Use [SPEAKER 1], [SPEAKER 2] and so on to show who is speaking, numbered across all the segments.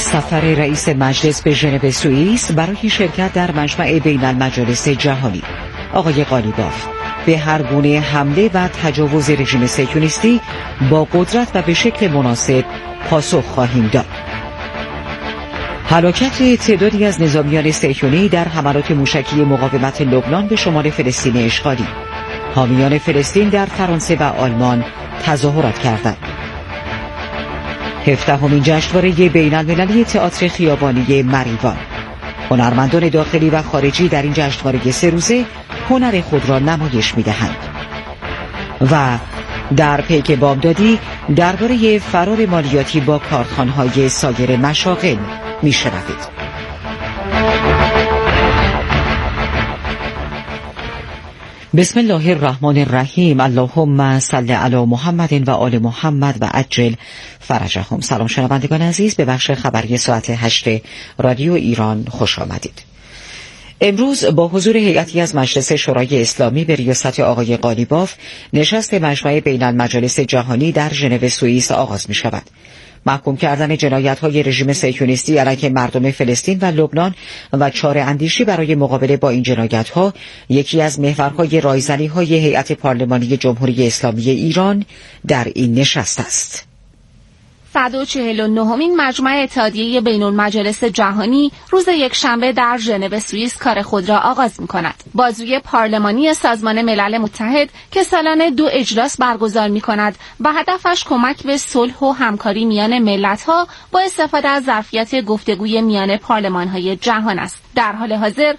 [SPEAKER 1] سفر رئیس مجلس به ژنو سوئیس برای شرکت در مجمع بین المجالس جهانی. آقای قالیباف: به هر گونه حمله و تجاوز رژیم صهیونیستی با قدرت و به شکل مناسب پاسخ خواهیم داد. هلاکت تعدادی از نظامیان صهیونی در حملات موشکی مقاومت لبنان به شمال فلسطین اشغالی. حامیان فلسطین در فرانسه و آلمان تظاهرات کردند. 17مین جشنواره بین المللی تئاتر خیابانی مریوان. هنرمندان داخلی و خارجی در این جشنواره 3 روزه هنر خود را نمایش می‌دهند. و در پیک بامدادی درباره فرار مالیاتی با کارخانه‌های سایر مشاغل می‌شنوید. بسم الله الرحمن الرحیم. اللهم صل علی محمد و آل محمد و عجل فرجهم. سلام شنوندگان عزیز، به بخش خبری ساعت 8 رادیو ایران خوش آمدید. امروز با حضور هیئتی از مجلس شورای اسلامی به ریاست آقای قالیباف نشست مجمع بین المجالس جهانی در ژنو سوئیس آغاز می شود. محکوم کردن جنایت‌های رژیم صهیونیستی علیه مردم فلسطین و لبنان و چاره‌اندیشی برای مقابله با این جنایت‌ها یکی از محورهای رایزنی‌های هیئت پارلمانی جمهوری اسلامی ایران در این نشست است.
[SPEAKER 2] 149مین مجمع اتحادیه بین المجالس جهانی روز یکشنبه در ژنو سوئیس کار خود را آغاز می‌کند. بازوی پارلمانی سازمان ملل متحد که سالانه 2 اجلاس برگزار می‌کند و هدفش کمک به صلح و همکاری میان ملت‌ها با استفاده از ظرفیت گفتگوی میان پارلمان‌های جهان است. در حال حاضر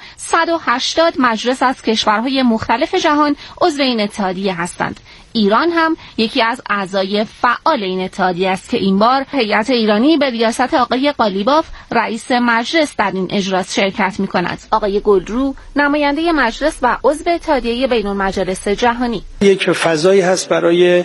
[SPEAKER 2] 180 مجلس از کشورهای مختلف جهان عضو این اتحادیه هستند. ایران هم یکی از اعضای فعال این اتحادیه است که این بار هیئت ایرانی به ریاست آقای قالیباف رئیس مجلس در این اجلاس شرکت می‌کند. آقای گلرو نماینده مجلس و عضو اتحادیه بین المجالس جهانی:
[SPEAKER 3] یک فضایی هست برای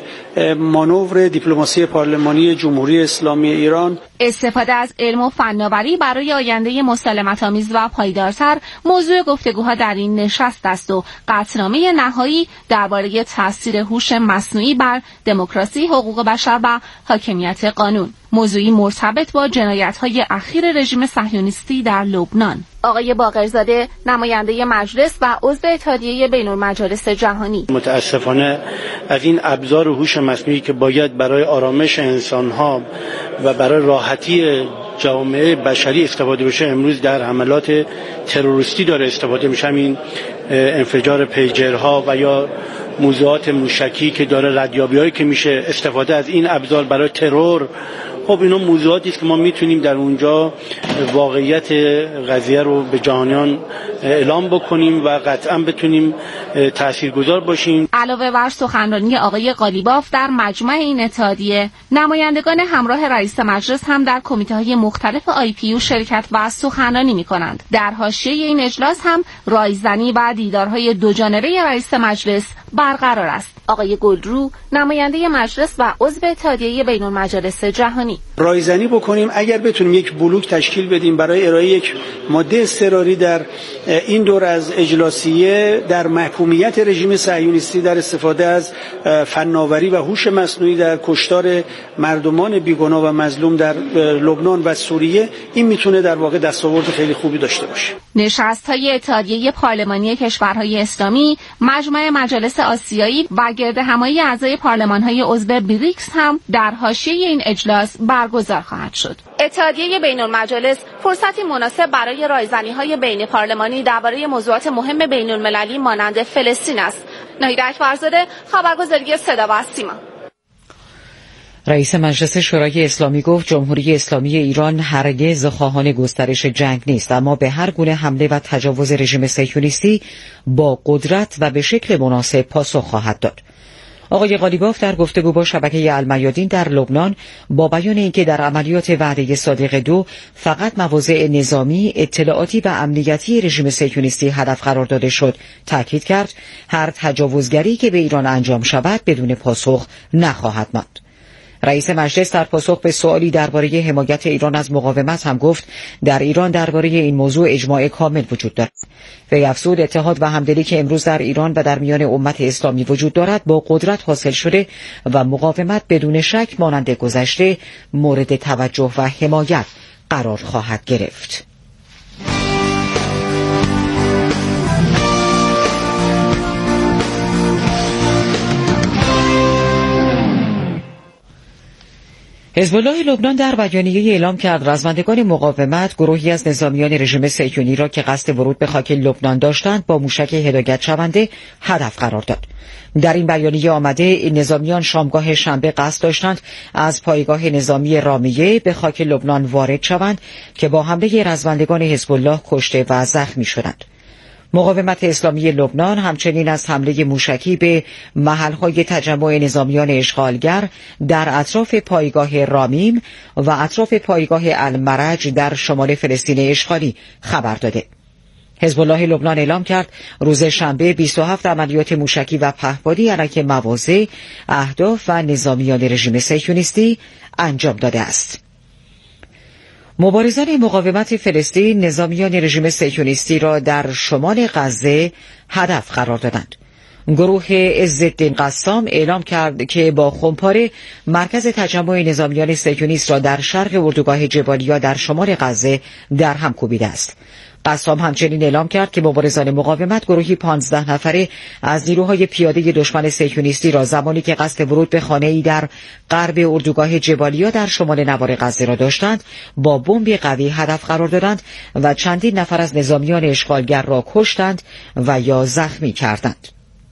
[SPEAKER 3] مانور دیپلماسی پارلمانی جمهوری اسلامی ایران.
[SPEAKER 2] استفاده از علم و فناوری برای آینده مسالمت‌آمیز و پایدارتر موضوع گفتگوها در این نشست است و قطعنامه نهایی درباره تاثیر هوش مصنوعی بر دموکراسی، حقوق بشر و حاکمیت قانون، موضوعی مرتبط با جنایت‌های اخیر رژیم صهیونیستی در لبنان. آقای باقرزاده نماینده مجلس و عضو اتحادیه بین المجالس جهانی:
[SPEAKER 3] متاسفانه از این ابزار هوش مصنوعی که باید برای آرامش انسان‌ها و برای راحتی جامعه بشری استفاده بشه، امروز در حملات تروریستی داره استفاده میشه. این انفجار پیجرها و یا موضوعات موشکی که داره، ردیابی‌هایی که میشه استفاده از این ابزار برای ترور. خب اینا موضوعاتی است که ما میتونیم در اونجا واقعیت قضیه رو به جهانیان اعلام بکنیم و قطعا بتونیم تاثیرگذار باشیم.
[SPEAKER 2] علاوه بر سخنرانی آقای قالیباف در مجمع این اتحادیه، نمایندگان همراه رئیس مجلس هم در کمیته‌های مختلف IPU شرکت و سخنرانی می‌کنند. در حاشیه این اجلاس هم رایزنی و دیدارهای دوجانبه رئیس مجلس برقرار است. آقای گلرو نماینده مجلس و عضو اتحادیه بین المجالس جهانی:
[SPEAKER 3] رایزنی بکنیم اگر بتونیم یک بلوک تشکیل بدیم برای ارائه یک ماده اضطراری در این دور از اجلاسیه در محکومیت رژیم صهیونیستی در استفاده از فناوری و هوش مصنوعی در کشتار مردمان بیگناه و مظلوم در لبنان و سوریه، این میتونه در واقع دستاورد خیلی خوبی داشته باشه.
[SPEAKER 2] نشست‌های اتحادیه پارلمانی کشورهای اسلامی، مجمع مجالس آسیایی و گردهمایی اعضای پارلمان‌های عضو بریکس هم در حاشیه این اجلاس برگزار خواهد شد. اتحادیه بین المجالس فرصتی مناسب برای رایزنی‌های بین پارلمانی درباره موضوعات مهم بین المللی مانند فلسطین است. ناهید اکبرزاده، خبرگزاری صدا و سیما.
[SPEAKER 1] رئیس مجلس شورای اسلامی گفت جمهوری اسلامی ایران هرگز خواهان گسترش جنگ نیست، اما به هر گونه حمله و تجاوز رژیم صهیونیستی با قدرت و به شکل مناسب پاسخ خواهد داد. آقای قالیباف در گفتگو با شبکه المیادین در لبنان با بیان اینکه در عملیات وعده صادق 2 فقط مواضع نظامی، اطلاعاتی و امنیتی رژیم صهیونیستی هدف قرار داده شد، تاکید کرد هر تجاوزگری که به ایران انجام شود بدون پاسخ نخواهد ماند. رئیس مجلس در پاسخ به سوالی درباره حمایت ایران از مقاومت هم گفت در ایران درباره این موضوع اجماع کامل وجود دارد. وی افزود اتحاد و همدلی که امروز در ایران و در میان امت اسلامی وجود دارد با قدرت حاصل شده و مقاومت بدون شک مانند گذشته مورد توجه و حمایت قرار خواهد گرفت. حزب الله لبنان در بیانیه اعلام کرد رزمندگان مقاومت گروهی از نظامیان رژیم صهیونی را که قصد ورود به خاک لبنان داشتند با موشک هدایت شونده هدف قرار داد. در این بیانیه آمده این نظامیان شامگاه شنبه قصد داشتند از پایگاه نظامی رامیه به خاک لبنان وارد شوند که با حمله رزمندگان حزب الله کشته و زخمی شدند. مقاومت اسلامی لبنان همچنین از حمله موشکی به محل‌های تجمع نظامیان اشغالگر در اطراف پایگاه رامیم و اطراف پایگاه المرج در شمال فلسطین اشغالی خبر داده. حزب الله لبنان اعلام کرد روز شنبه 27 عملیات موشکی و پهپادی علیه مواضع، اهداف و نظامیان رژیم صهیونیستی انجام داده است. مبارزان مقاومت فلسطین نظامیان رژیم صهیونیستی را در شمال غزه هدف قرار دادند. گروه عزالدین قسام اعلام کرد که با خمپاره مرکز تجمع نظامیان صهیونیست را در شرق اردوگاه جبالیا در شمال غزه در هم کوبیده است. قسام همچنین اعلام کرد که مبارزان مقاومت گروهی 15 نفره از نیروهای پیاده دشمن صهیونیستی را زمانی که قصد ورود به خانه‌ای در غرب اردوگاه جبالیا در شمال نوار غزه را داشتند با بمب قوی هدف قرار دادند و چندین نفر از نظامیان اشغالگر را کشتند و یا زخمی کردند.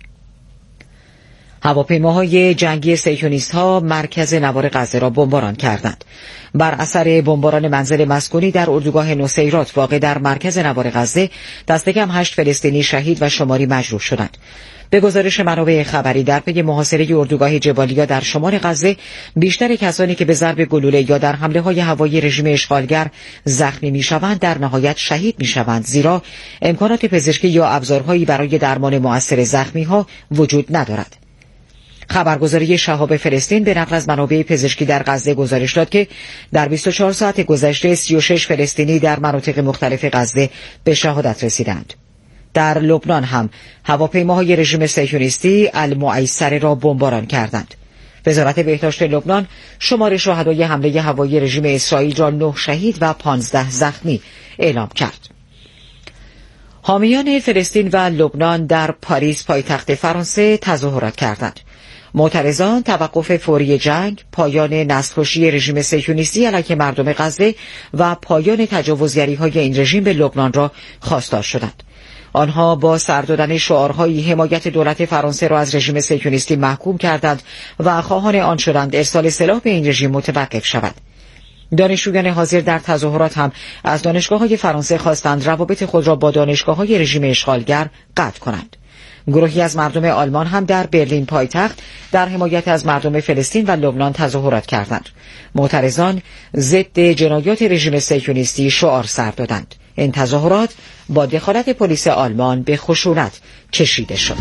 [SPEAKER 1] هواپیماهای جنگی صهیونیست‌ها مرکز نوار غزه را بمباران کردند. بر اثر بمباران منزل مسکونی در اردوگاه نصیرات واقع در مرکز نوار غزه دست کم 8 فلسطینی شهید و شماری مجروح شدند. به گزارش منابع خبری در پی محاصره اردوگاه جبالیا در شمال غزه بیشتر کسانی که به ضرب گلوله یا در حمله‌های هوایی رژیم اشغالگر زخمی می‌شوند در نهایت شهید می‌شوند، زیرا امکانات پزشکی یا ابزارهایی برای درمان مؤثر زخمی‌ها وجود ندارد. خبرگزاری شهاب فلسطین به نقل از منابع پزشکی در غزه گزارش داد که در 24 ساعت گذشته 36 فلسطینی در مناطق مختلف غزه به شهادت رسیدند. در لبنان هم هواپیماهای رژیم صهیونیستی المعیسره را بمباران کردند. وزارت بهداشت لبنان شمار شهدای حمله هوایی رژیم اسرائیل را 9 شهید و 15 زخمی اعلام کرد. حامیان فلسطین و لبنان در پاریس پایتخت فرانسه تظاهرات کردند. معترضان توقف فوری جنگ، پایان نسل‌کشی رژیم صهیونیستی علیه مردم غزه و پایان تجاوزگری‌های این رژیم به لبنان را خواستار شدند. آنها با سر دادن شعارهایی حمایت دولت فرانسه را از رژیم صهیونیستی محکوم کردند و خواهان آن شدند ارسال سلاح به این رژیم متوقف شود. دانشجویان حاضر در تظاهرات هم از دانشگاه‌های فرانسه خواستند روابط خود را با دانشگاه‌های رژیم اشغالگر قطع کنند. گروهی از مردم آلمان هم در برلین پایتخت در حمایت از مردم فلسطین و لبنان تظاهرات کردند. معترضان ضد جنایات رژیم صهیونیستی شعار سر دادند. این تظاهرات با دخالت پلیس آلمان به خشونت کشیده شد.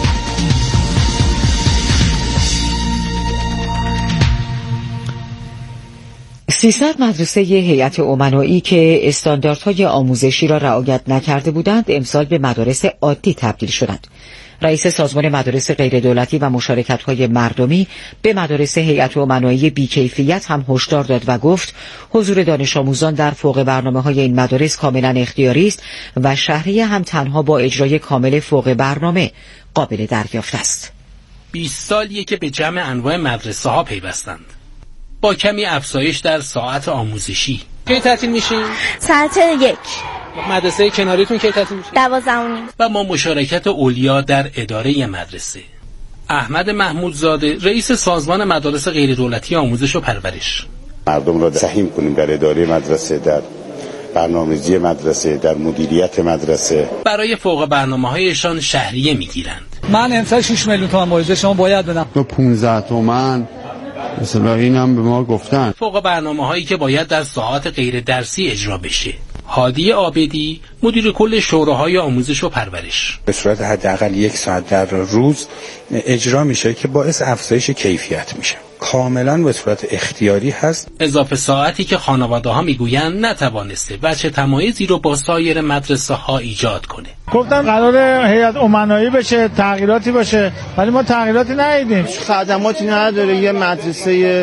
[SPEAKER 1] 300 مدرسه هیئت امنایی که استانداردهای آموزشی را رعایت نکرده بودند امسال به مدارس عادی تبدیل شدند. رئیس سازمان مدارس غیردولتی و مشارکت‌های مردمی به مدارس هیئت امنایی بی‌کیفیت هم هشدار داد و گفت حضور دانش آموزان در فوق برنامه‌های این مدارس کاملا اختیاری است و شهریه هم تنها با اجرای کامل فوق برنامه قابل دریافت است.
[SPEAKER 4] 20 سالیه که به جمع انواع مدرسه‌ها پیوستند. با کمی افزایش در ساعت آموزشی. کی تعطیل میشین؟
[SPEAKER 5] ساعت 1.
[SPEAKER 4] مدرسه کناریتون کی تعطیل میشه؟
[SPEAKER 5] 12.
[SPEAKER 4] و ما مشارکت اولیا در اداره مدرسه. احمد محمودزاده رئیس سازمان مدارس غیردولتی آموزش و پرورش.
[SPEAKER 6] مردم را سهیم کنیم در اداره مدرسه، در برنامه‌ریزی مدرسه، در مدیریت مدرسه.
[SPEAKER 4] برای فوق برنامه‌هایشان شهریه میگیرند.
[SPEAKER 7] من امسال 6 میلیون تومان مایزه شما باید بدم.
[SPEAKER 6] 15 تومان مثلا اینم به ما گفتن.
[SPEAKER 4] فوق برنامه‌هایی که باید در ساعات غیر درسی اجرا بشه. هادی عابدی مدیر کل شوراهای آموزش و پرورش.
[SPEAKER 8] به صورت حداقل 1 ساعت در روز اجرا میشه که باعث افزایش کیفیت میشه. کاملا به صورت اختیاری هست.
[SPEAKER 4] اضافه ساعتی که خانواده‌ها میگویند نتوانسته وجه تمایزی رو با سایر مدرسه‌ها ایجاد کنه.
[SPEAKER 9] گفتن قرار هیئت امنایی بشه، تغییراتی باشه، ولی ما تغییراتی ندیدیم.
[SPEAKER 10] خدماتی نداره. یه مدرسه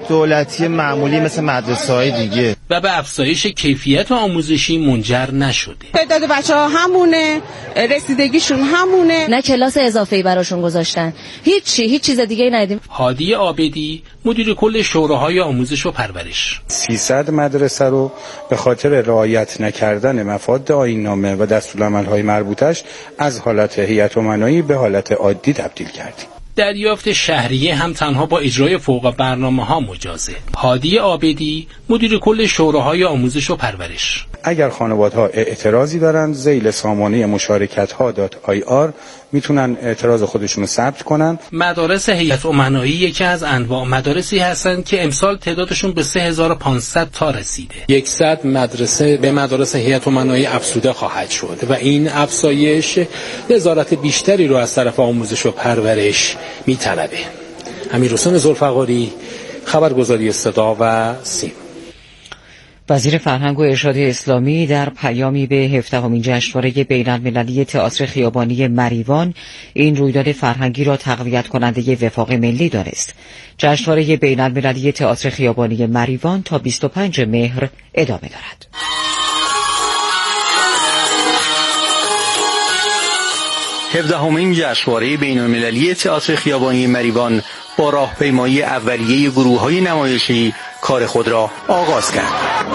[SPEAKER 5] دولتی معمولی مثل مدرسه‌های دیگه
[SPEAKER 4] و به افزایش کیفیت آموزشی منجر نشده.
[SPEAKER 10] تعداد بچه‌ها همونه، رسیدگیشون همونه،
[SPEAKER 11] نه کلاس اضافه‌ای براشون گذاشتن، هیچ چیز دیگه ندیدیم.
[SPEAKER 4] هادی عابدی مدیر کل شوراهای آموزش و پرورش:
[SPEAKER 8] 300 مدرسه رو به خاطر رعایت نکردن مفاد آیین‌نامه و دستورالعمل‌های مربوطش از حالت هیئت امنایی به حالت عادی تبدیل کردیم.
[SPEAKER 4] دریافت شهریه هم تنها با اجرای فوق برنامه‌ها مجازه. هادی عابدی مدیر کل شوراهای آموزش و پرورش:
[SPEAKER 8] اگر خانواده‌ها اعتراضی دارن ذیل سامانه مشارکت‌ها.ir میتونن اعتراض خودشون رو ثبت کنن.
[SPEAKER 4] مدارس هیئت امنایی یکی از انواع مدارسی هستند که امسال تعدادشون به 3500 تا رسیده. 100 مدرسه به مدارس هیئت امنایی افزوده خواهد شد و این افزایش نظارت بیشتری رو از طرف آموزش و پرورش میطلبه. امیرحسین ذوالفقاری، خبرگزاری صدا و سیم.
[SPEAKER 1] وزیر فرهنگ و ارشاد اسلامی در پیامی به 17مین جشنواره بین‌المللی تئاتر خیابانی مریوان این رویداد فرهنگی را تقویت کننده وفاق ملی دانست. جشنواره بین‌المللی تئاتر خیابانی مریوان تا 25 مهر ادامه دارد.
[SPEAKER 12] هفدهمین جشنواره بین‌المللی تئاتر خیابانی مریوان با راهپیمایی اولیه گروه‌های نمایشی کار خود را آغاز کرد.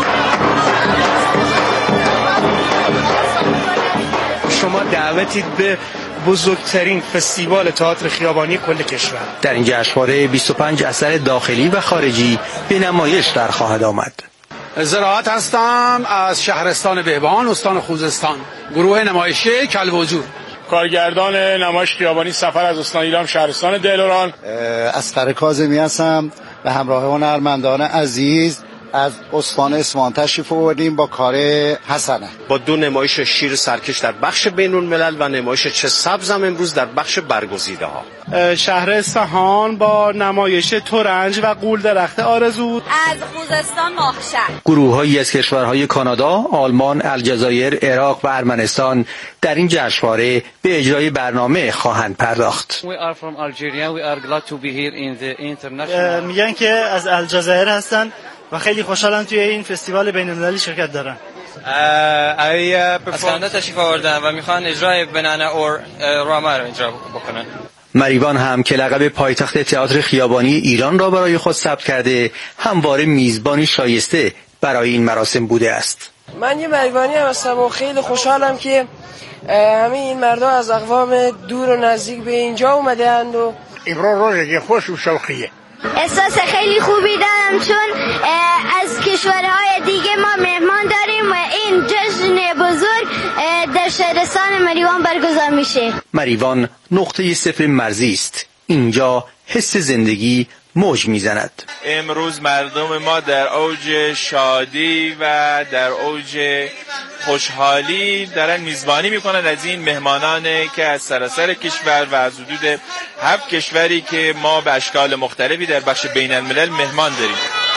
[SPEAKER 13] شما دعوتید به بزرگترین فستیوال تئاتر خیابانی کل کشور.
[SPEAKER 12] در این جشنواره 25 اثر داخلی و خارجی به نمایش در خواهد آمد.
[SPEAKER 14] زراعت هستم از شهرستان بهبان استان خوزستان، گروه نمایشی کلوجور.
[SPEAKER 15] کارگردان نمایش خیابانی سفر از استان ایلام شهرستان دلارام.
[SPEAKER 16] اسقر کاظمی هستم به همراه هنرمندان عزیز از استان اصفهان تشریف آوردیم با کار حسنه.
[SPEAKER 17] با 2 نمایش شیر سرکش در بخش بین‌الملل و نمایش چه سبزم امروز در بخش برگزیده ها.
[SPEAKER 13] شهر اصفهان با نمایش ترنج و قول درخت آرزو.
[SPEAKER 18] از خوزستان ماهشهر.
[SPEAKER 12] گروه‌هایی از کشورهای کانادا، آلمان، الجزایر، عراق و ارمنستان در این جشنواره به اجرای برنامه خواهند پرداخت.
[SPEAKER 19] میگن که از الجزایر هستن و خیلی خوشحالم توی این فستیوال بین‌المللی شرکت دارم.
[SPEAKER 20] از کانادا تشریف آوردن و میخوان اجرای بنانا اور راما رو اجرا بکنن.
[SPEAKER 12] مریوان هم که لقب پایتخت تئاتر خیابانی ایران را برای خود ثبت کرده، همواره میزبانی شایسته برای این مراسم بوده است.
[SPEAKER 21] من یه مریوانی هستم و خیلی خوشحالم که همه این مردم از اقوام دور و نزدیک به اینجا اومدند و
[SPEAKER 15] امروز روزی خوش و شوقیه.
[SPEAKER 22] احساس خیلی خوبی دارم چون از کشورهای دیگه ما مهمان داریم و این جشن بزرگ در شهرستان مریوان برگزار میشه.
[SPEAKER 12] مریوان نقطه صفر مرزی است. اینجا حس زندگی موج میزند.
[SPEAKER 23] امروز مردم ما در اوج شادی و در اوج خوشحالی دارن میزبانی میکنن از این مهمانانی که از سراسر کشور و از حدود 7 کشوری که ما به اشکال مختلفی در بخش بین الملل مهمان داریم.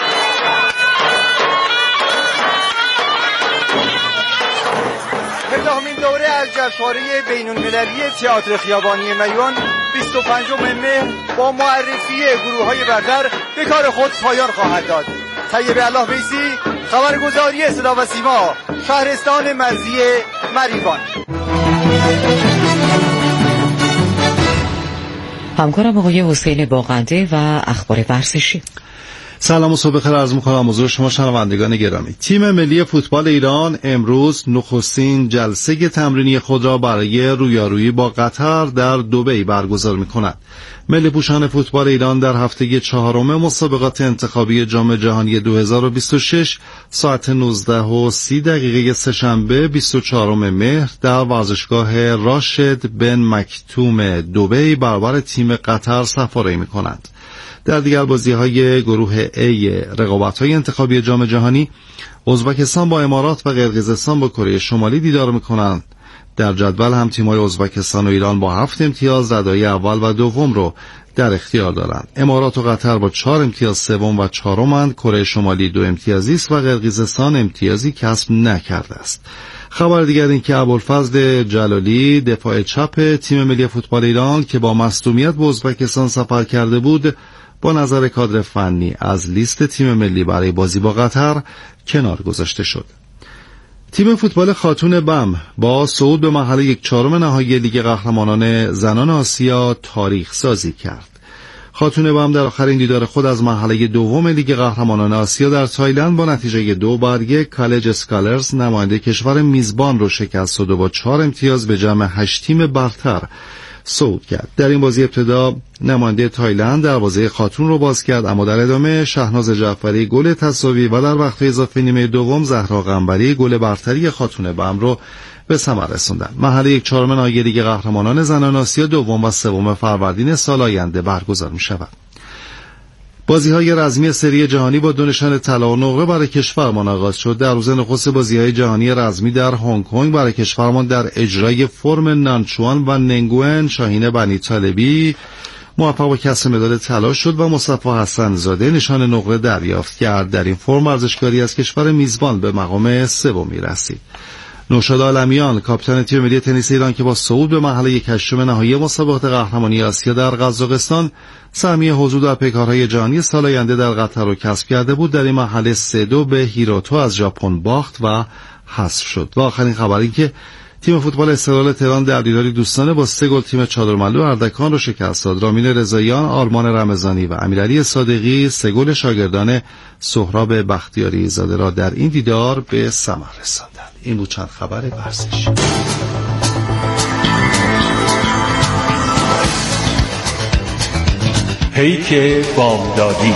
[SPEAKER 24] هفدهمین دوره از جشنواره بین‌المللی تئاتر خیابانی مریوان 25 مهر با معرفی گروه‌های برتر به کار خود پایان خواهد داد. طیب الله بیسی، خبرگزاری صدا و سیما، شهرستان مرزی مریوان.
[SPEAKER 1] همکارم آقای حسین باغنده و اخبار ورزشی.
[SPEAKER 25] سلام و صبح بخیر عرض می‌کنم حضور شما شنوندگان گرامی. تیم ملی فوتبال ایران امروز نخستین جلسه تمرینی خود را برای رویارویی با قطر در دبی برگزار می‌کند. ملی پوشان فوتبال ایران در هفته 4 مسابقات انتخابی جام جهانی 2026 ساعت 19:30 سه‌شنبه 24 مهر در ورزشگاه راشد بن مکتوم دبی برابر تیم قطر سفاری می‌کنند. در دیگر بازی‌های گروه A رقابت‌های انتخابی جام جهانی ازبکستان با امارات و قرقیزستان با کره شمالی دیدار می‌کنند. در جدول هم تیم‌های ازبکستان و ایران با 7 امتیاز ردای اول و دوم رو در اختیار دارند. امارات و قطر با 4 امتیاز سوم و چهارمند. کره شمالی 2 امتیازی است و قرقیزستان امتیازی کسب نکرده است. خبر دیگر این که ابوالفضل جلالی دفاع چپ تیم ملی فوتبال ایران که با مصدومیت به ازبکستان سفر کرده بود با نظر کادر فنی از لیست تیم ملی برای بازی با قطر کنار گذاشته شد. تیم فوتبال خاتون بم با صعود به مرحله 1/4 نهایی لیگ قهرمانان زنان آسیا تاریخ سازی کرد. خاتون بم در آخرین دیدار خود از مرحله دوم لیگ قهرمانان آسیا در تایلند با نتیجه 2-1 کالج اسکالرز نماینده کشور میزبان رو شکست و با 4 امتیاز به جمع 8 تیم برتر صعود کرد. در این بازی ابتدا نماینده تایلند دروازه خاتون رو باز کرد، اما در ادامه شهناز جعفری گل تساوی و در وقت اضافه نیمه دوم زهرا قنبری گل برتری خاتون بم رو به ثمر رسوندند. مرحله 1/4 نهایی لیگ قهرمانان زنان آسیا 2 و 3 فروردین سال آینده برگزار می‌شود. بازی‌های رزمی سری جهانی با 2 نشان طلا و نقره برای کشورمان آغاز شد. در روز نخست بازی‌های جهانی رزمی در هنگ کنگ برای کشورمان در اجرای فرم نانچوان و ننگوئن شاهین بنی طالبی موفق به کسب مدال طلا شد و مصطفی حسن زاده نشان نقره دریافت کرد. در این فرم ورزشکاری از کشور میزبان به مقام سومی رسید. نوشاد عالمیان کاپیتان تیم ملی تنیس ایران که با صعود به مرحله 1/8 نهایی مسابقات قهرمانی آسیا در قزاقستان سهمیه حضور در پیکارهای جهانی سال آینده در قطر را کسب کرده بود، در این مرحله 3-2 به هیروتو از ژاپن باخت و حذف شد. و آخرین خبر این که تیم فوتبال استقلال تهران در دیداری دوستانه با 3 گل تیم چادرملو اردکان را شکست داد. رامین رضاییان، آرمان رمضانی و امیرعلی صادقی 3 گل شاگردان سهراب بختیاری زاده را در این دیدار به ثمر رساندند. این بود چند خبر ورزشی.
[SPEAKER 2] پیک بامدادی.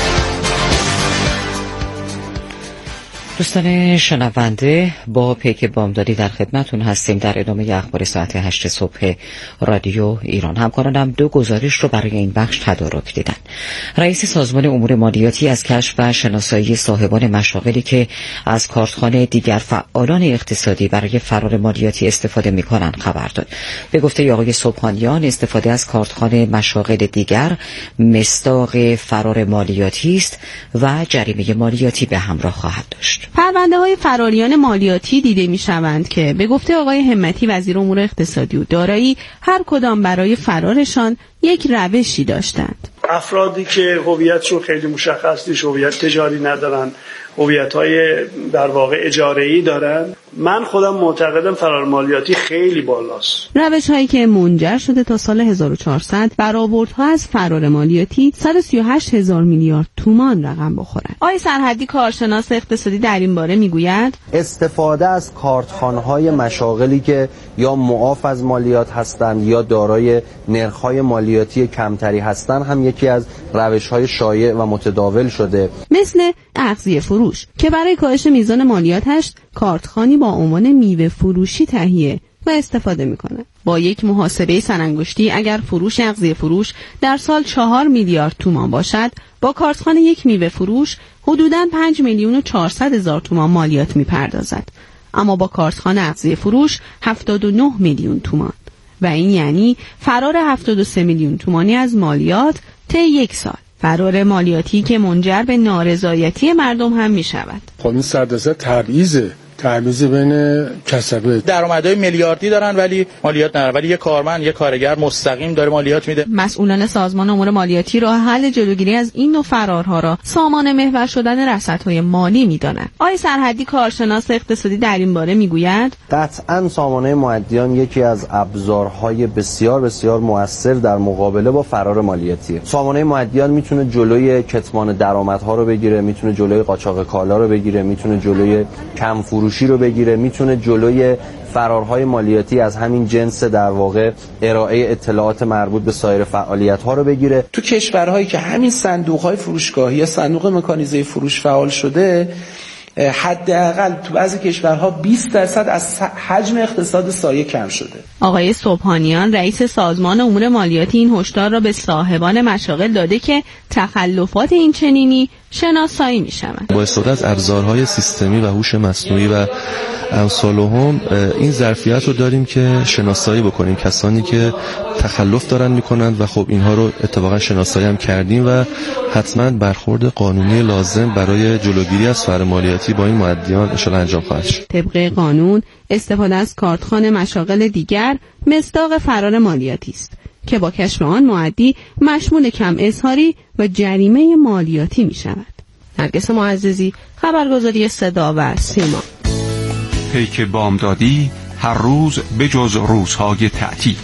[SPEAKER 1] دوستان شنونده، با پیک بامدادی در خدمتون هستیم در ادامه اخبار ساعت 8 صبح رادیو ایران. همکارانم 2 گزارش رو برای این بخش تدارک دیدن. رئیس سازمان امور مالیاتی از کشف و شناسایی صاحبان مشاغلی که از کارتخانه دیگر فعالان اقتصادی برای فرار مالیاتی استفاده می‌کنند خبر داد. به گفته آقای سبحانیان استفاده از کارتخانه مشاغل دیگر مصداق فرار مالیاتی است و جریمه مالیاتی به همراه خواهد داشت.
[SPEAKER 10] پرونده‌های فراریان مالیاتی دیده می‌شوند که به گفته آقای همتی وزیر امور اقتصادی و دارایی هر کدام برای فرارشان یک روشی داشتند.
[SPEAKER 3] افرادی که هویتشون خیلی مشخص نیست، هویت تجاری ندارن، هویت‌های در واقع اجاره‌ای دارن، من خودم معتقدم فرار مالیاتی خیلی بالاست.
[SPEAKER 10] روش‌هایی که منجر شده تا سال 1400 برآوردها از فرار مالیاتی 138,000 میلیارد تومان رقم بخورند. آقای سرحدی کارشناس اقتصادی در این باره میگوید
[SPEAKER 6] استفاده از کارتخانه‌های مشاغلی که یا معاف از مالیات هستند یا دارای نرخ‌های مالیاتی کمتری هستند هم یکی از روش‌های شایع و متداول شده،
[SPEAKER 10] مثل اغذیه فروش که برای کاهش میزان مالیاتش کارتخانی با عنوان میوه فروشی تهیه و استفاده میکنه. با یک محاسبه سرانگشتی اگر فروش اغذیه فروش در سال 4 میلیارد تومان باشد، با کارتخانه یک میوه فروش حدوداً 5,400,000 تومان مالیات میپردازد، اما با کارتخانه اغذیه فروش 79 میلیون تومان و این یعنی فرار 73 میلیون تومانی از مالیات طی یک سال. فرار مالیاتی که منجر به نارضایتی مردم هم می شود.
[SPEAKER 7] خب این سردسته تبعیض بین کسبه.
[SPEAKER 9] درآمدهای میلیاردی دارن ولی مالیات ندارن، ولی یه کارمند یه کارگر مستقیم داره مالیات میده.
[SPEAKER 10] مسئولان سازمان امور مالیاتی راه حل جلوگیری از این نوع فرارها را سامان محور شدن رصدهای مالی میدانند. آقای سرحدی کارشناس اقتصادی در این باره میگوید
[SPEAKER 6] قطعاً سامانه مؤدیان یکی از ابزارهای بسیار بسیار مؤثر در مقابله با فرار مالیاتیه. سامانه مؤدیان میتونه جلوی کتمان درآمدها رو بگیره، میتونه جلوی قاچاق کالا رو بگیره، میتونه جلوی کم فروشی رو بگیره، میتونه جلوی فرارهای مالیاتی از همین جنس در واقع ارائه اطلاعات مربوط به سایر فعالیت‌ها رو بگیره.
[SPEAKER 26] تو کشورهایی که همین صندوق‌های فروشگاهی یا صندوق مکانیزه فروش فعال شده، حداقل تو بعضی کشورها 20% از حجم اقتصاد سایه کم شده.
[SPEAKER 10] آقای سبحانیان رئیس سازمان امور مالیاتی این هشدار را به صاحبان مشاغل داده که تخلفات این چنینی شناسایی می‌شوند.
[SPEAKER 27] با استفاده از ابزارهای سیستمی و هوش مصنوعی و امثالهم این ظرفیت رو داریم که شناسایی بکنیم کسانی که تخلف دارن میکنند و خب اینها رو اتفاقا شناسایی هم کردیم و حتما برخورد قانونی لازم برای جلوگیری از فرار مالیاتی با این مؤدیان ان شاءالله انجام خواهد شد.
[SPEAKER 10] طبق قانون استفاده از کارتخانه مشاغل دیگر مصداق فرار مالیاتی است که با کشف آن معدی مشمول کم اظهاری و جریمه مالیاتی می شود. نرگس معززی، خبرگزاری صدا و سیما.
[SPEAKER 2] پیک بامدادی هر روز بجز روزهای تعطیل.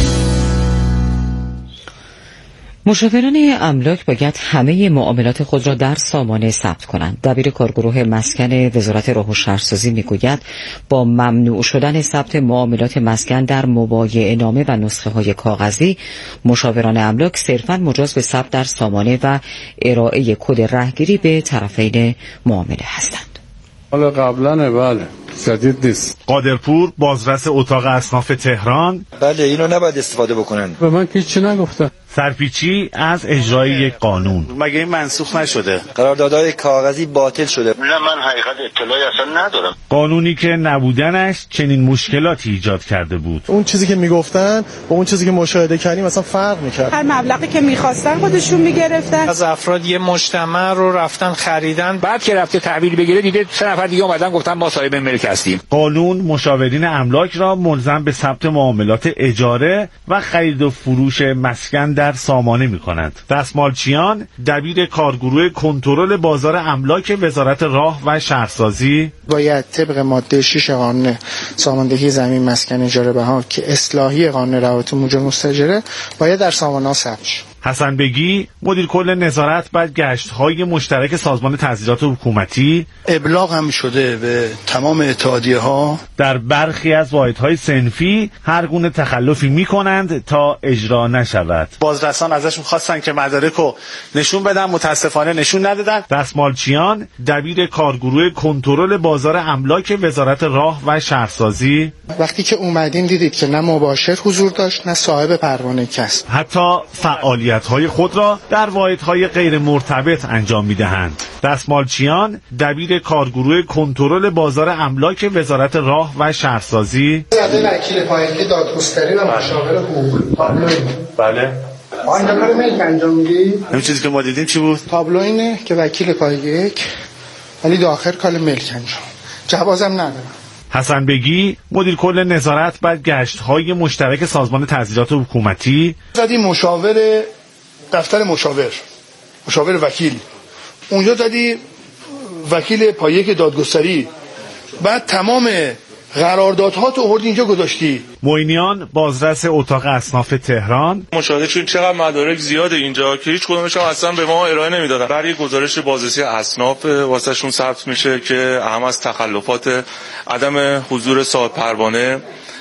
[SPEAKER 1] مشاوران املاک باید همه معاملات خود را در سامانه ثبت کنند. دبیر کارگروه مسکن وزارت راه و شهرسازی میگوید با ممنوع شدن ثبت معاملات مسکن در مبایعه‌نامه و نسخه‌های کاغذی، مشاوران املاک صرفاً مجاز به ثبت در سامانه و ارائه کد رهگیری به طرفین معامله هستند.
[SPEAKER 7] حالا قبلا بله جدید نیست.
[SPEAKER 4] قادرپور، بازرس اتاق اصناف تهران:
[SPEAKER 5] بله اینو نباید استفاده بکنن.
[SPEAKER 7] به من که چی نگفتن.
[SPEAKER 4] سرپیچی از اجرای یک قانون:
[SPEAKER 5] مگه این منسوخ نشده؟ قراردادهای کاغذی باطل شده.
[SPEAKER 8] نه من حقیقت اطلاعی اصلا ندارم.
[SPEAKER 4] قانونی که نبودنش چنین مشکلاتی ایجاد کرده بود.
[SPEAKER 11] اون چیزی که میگفتن با اون چیزی که مشاهده کردیم مثلا فرق میکرد.
[SPEAKER 14] هر مبلغی که میخواستن خودشون میگرفتن.
[SPEAKER 16] از افراد یه مجتمع رو رفتن خریدن،
[SPEAKER 17] بعد که رفته تحویل بگیره دیده 3 نفر دیگه اومدن گفتن ما صاحب ملک هستیم.
[SPEAKER 4] قانون مشاورین املاک را ملزم به ثبت معاملات اجاره و خرید و فروش مسکن در سامانه می‌کند. دستمالچیان، دبیر کارگروه کنترل بازار املاک وزارت راه و شهرسازی:
[SPEAKER 28] باید طبق ماده 6 قانون ساماندهی زمین مسکن اجاره بها که اصلاحی قانون روابط مجاز مستاجره باید در سامانه ثبت شه.
[SPEAKER 4] حسن بگی، مدیر کل نظارت بر گشت‌های مشترک سازمان تسهیلات حکومتی:
[SPEAKER 8] ابلاغ هم شده به تمام اتحادیه‌ها
[SPEAKER 4] در برخی از واحدهای صنفی هر گونه تخلفی می‌کنند تا اجرا نشود.
[SPEAKER 5] بازرسان ازشون خواستن که مدارکو نشون بدن، متاسفانه نشون ندادن.
[SPEAKER 4] دستمالچیان، دبیر کارگروه کنترل بازار املاک وزارت راه و شهرسازی:
[SPEAKER 28] وقتی که اومدین دیدید که نه مباشر حضور داشت نه صاحب پروانه کسب،
[SPEAKER 4] حتی فعالیت‌های خود را در واحدهای غیر مرتبط انجام می‌دهند. دستمالچیان، دبیر کارگروه کنترل بازار املاک وزارت راه و شهرسازی:
[SPEAKER 28] وکیل پایگاه دادگستری و مشاور حقوق.
[SPEAKER 4] بله.
[SPEAKER 28] آینده کار ملک انجام میدی؟
[SPEAKER 5] این چیزی که ما دیدیم چی بود؟
[SPEAKER 28] تابلو اینه که وکیل پایگاه ولی داخل کار ملک انجام. جوازم ندارم.
[SPEAKER 4] حسن بگی، مدیر کل نظارت بر گشت‌های مشترک سازمان تسهیلات حکومتی:
[SPEAKER 8] زدی مشاور دفتر مشاور وکیل، اونجا زدی وکیل پایگاه دادگستری، بعد تمام قراردادها تو آوردی اینجا گذاشتی.
[SPEAKER 4] معینیان، بازرس اتاق اصناف تهران:
[SPEAKER 29] مشاهده شد چقدر مدارک زیاده اینجا که هیچ کدومش هم اصلا به ما ارائه نمیدادن. برای گزارش بازرسی اصناف واسهشون ثبت میشه که هم از تخلفات، عدم حضور صاحب پروانه،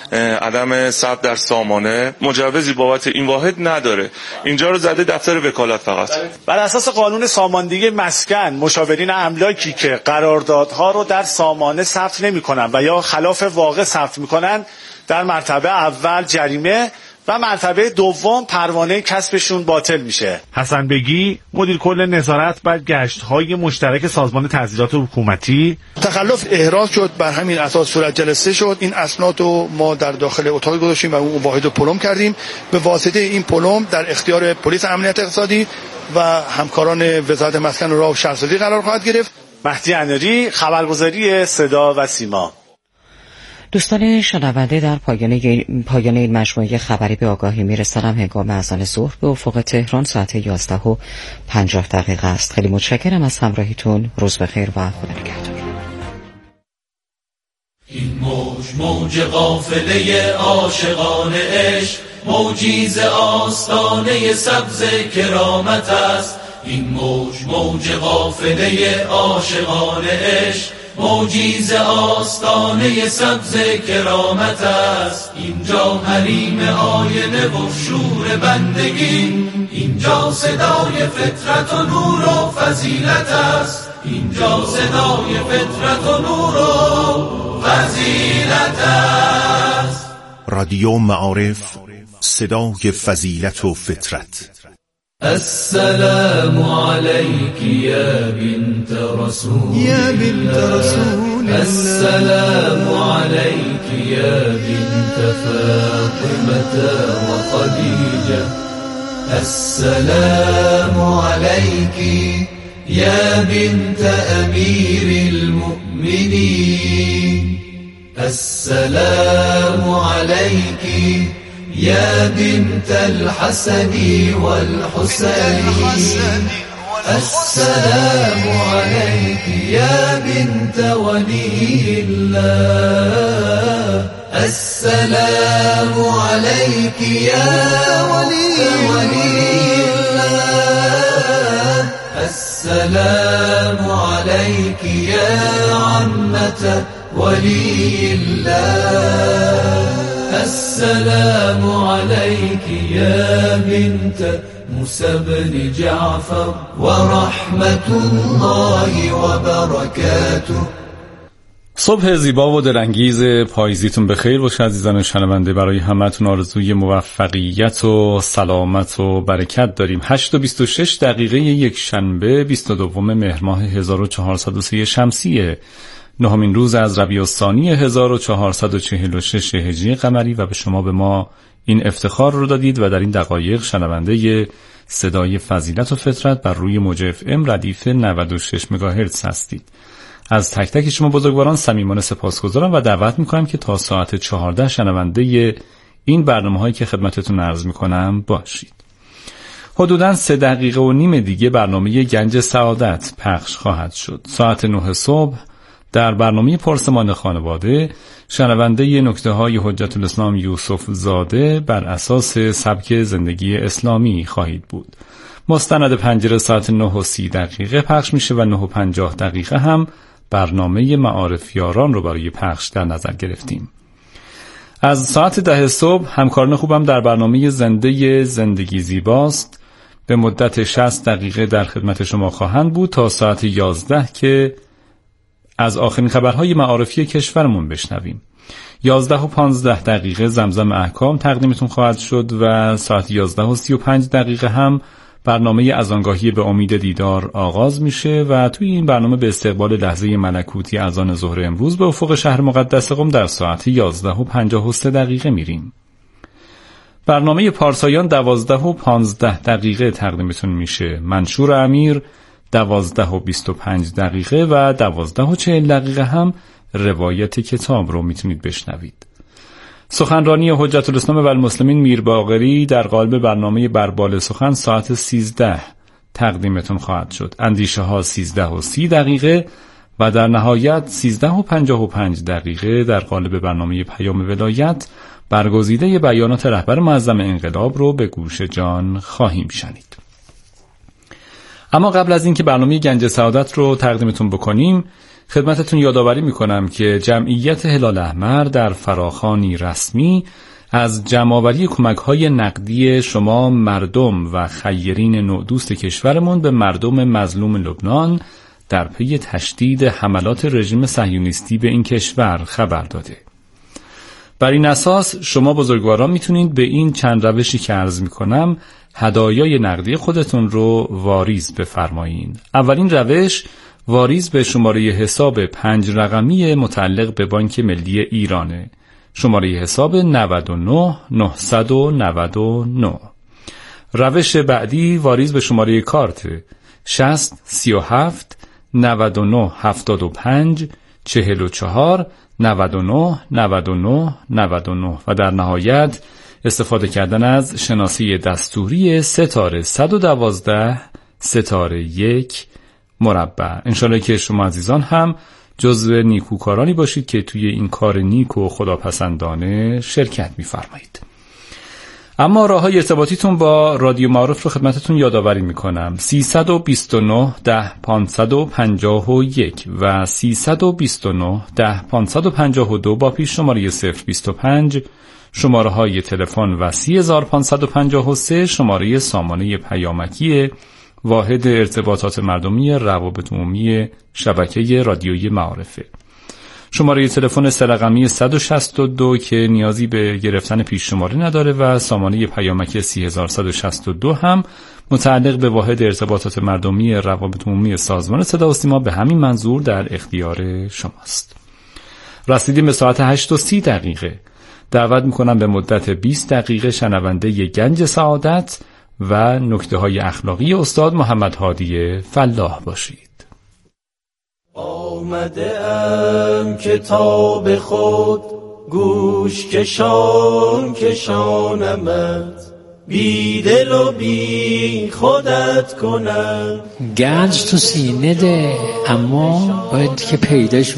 [SPEAKER 29] عدم ثبت در سامانه، مجوزی بابت این واحد نداره. اینجا رو زده دفتر وکالت فقط.
[SPEAKER 5] بر اساس قانون ساماندهی مسکن، مشاورین املاکی که قراردادها رو در سامانه ثبت نمی‌کنن و یا خلاف واقع ثبت می‌کنن، در مرتبه اول جریمه و مرتبه دوم پروانه کسبشون باطل میشه.
[SPEAKER 4] حسن بگی، مدیر کل نظارت بر گشت‌های مشترک سازمان تسهیلات حکومتی:
[SPEAKER 8] تخلف احراز شد، بر همین اساس صورت جلسه شد. این اسناد رو ما در داخل اتاق گذاشتیم و اون واحد رو پلم کردیم. به واسطه این پلم در اختیار پلیس امنیت اقتصادی و همکاران وزارت مسکن و راه و شهرسازی قرار خواهد گرفت.
[SPEAKER 5] مهدی اناری، خبرگزاری صدا و سیما.
[SPEAKER 1] دوستان شنونده، در پایان این مجموعه خبری به آگاهی میرسانم هنگام اذان ظهر به افق تهران ساعت 11:50 است. خیلی متشکرم از همراهیتون. روز بخیر و خدا نگهدار.
[SPEAKER 30] این موج قافله عاشقان عشق، موجی ز آستانه سبز کرامت است. این موج قافله عاشقان عشق، موجی ز آستانه سبز کرامت است. اینجا حریم آینه و شور بندگی، اینجا صدای فطرت و نور و فضیلت است. اینجا صدای فطرت و نور و فضیلت است.
[SPEAKER 31] رادیو معارف، صدای فضیلت و فطرت.
[SPEAKER 30] السلام عليك يا بنت رسول الله، السلام عليك يا بنت فاطمة وخديجة، السلام عليك يا بنت أمير المؤمنين، السلام عليك يا بنت الحسن والحسين السلام عليك يا بنت ولي الله السلام عليك يا ولي الله السلام عليك يا عمة ولي الله السلام عليك يا بنت موسى بن جعفر ورحمة الله وبركاته.
[SPEAKER 12] صبح زیبا و دلانگیز پاییزیتون بخیر باشه عزیزان شنونده. برای همتون آرزوی موفقیت و سلامت و برکت داریم. 8:26 دقیقه یک شنبه 22 مهر ماه 1403 شمسیه، نهمین روز از ربیع الثانی 1446 هجری قمری و به ما این افتخار رو دادید و در این دقایق شنونده صدای فضیلت و فطرت بر روی موج اف ام ردیف 96 مگاهرتز هستید. از تک تک شما بزرگواران صمیمانه سپاسگزارم و دعوت میکنم که تا ساعت 14 شنونده این برنامه‌هایی که خدمتتون عرض میکنم باشید. حدوداً 3 دقیقه و نیم دیگه برنامه گنج سعادت پخش خواهد شد. ساعت 9 صبح در برنامه پرسمان خانواده شنونده نکته‌های حجت الاسلام یوسف زاده بر اساس سبک زندگی اسلامی خواهید بود. مستند پنجره ساعت 9:30 پخش میشه و 9:50 هم برنامه معارف یاران رو برای پخش در نظر گرفتیم. از ساعت 10 صبح همکاران خوبم در برنامه زندگی زیباست به مدت 60 دقیقه در خدمت شما خواهند بود تا ساعت 11 که از آخرین خبرهای معارفی کشورمون بشنویم. 11:15 زمزم احکام تقدیمتون خواهد شد و ساعت 11:35 هم برنامه اذانگاهی به امید دیدار آغاز میشه و توی این برنامه به استقبال لحظه ملکوتی اذان ظهر امروز به افق شهر مقدس قم در ساعت 11:53 میریم. برنامه پارسایان 12:15 تقدیمتون میشه. منشور امیر 12:25 و 12:40 هم روایت کتاب رو میتونید بشنوید. سخنرانی حجت الاسلام و المسلمین میر باقری در قالب برنامه بربال سخن ساعت 13 تقدیمتون خواهد شد. اندیشه ها 13:30 و در نهایت 13:55 در قالب برنامه پیام ولایت برگزیده بیانات رهبر معظم انقلاب رو به گوش جان خواهیم شنید. اما قبل از اینکه برنامه گنج سعادت رو تقدیمتون بکنیم خدمتتون یادآوری میکنم که جمعیت هلال احمر در فراخوانی رسمی از جمع‌آوری کمک‌های نقدی شما مردم و خیرین نودوست کشورمون به مردم مظلوم لبنان در پی تشدید حملات رژیم صهیونیستی به این کشور خبر داده. بر این اساس شما بزرگواران میتونید به این چند روشی که عرض میکنم هدایای نقدی خودتون رو واریز بفرمایید. اولین روش واریز به شماره حساب 5 رقمی متعلق به بانک ملی ایرانه. شماره حساب 99999. روش بعدی واریز به شماره کارت 60 37 99 75 44 99 99 99 و در نهایت استفاده کردن از شناسه دستوری ستاره 112 ستاره 1 مربع. انشالله که شما عزیزان هم جزو نیکوکارانی باشید که توی این کار نیک و خداپسندانه شرکت می‌فرمایید. اما راه‌های ارتباطیتون با رادیو معارف رو خدمتتون یادآوری می‌کنم. 329 10 551 و 329 10 552 با پیش شماره 025 شماره‌های تلفن و 3553 شماره سامانه پیامکی واحد ارتباطات مردمی روابط عمومی شبکه رادیویی معارفه. شماره تلفن 3 رقمی 162 که نیازی به گرفتن پیش شماره نداره و سامانه پیامکی 3162 هم متعلق به واحد ارتباطات مردمی روابط عمومی سازمان صدا و سیما به همین منظور در اختیار شماست. رسیدیم به ساعت 8:30. دعوت میکنم به مدت 20 دقیقه شنونده گنج سعادت و نکته‌های اخلاقی استاد محمد هادی فلاح باشید.
[SPEAKER 30] آمده ام کتاب خود گوش کشان کشانمت، بی دل و بی خودت کنم.
[SPEAKER 3] گنج تو سینه ده، اما باید که پیداش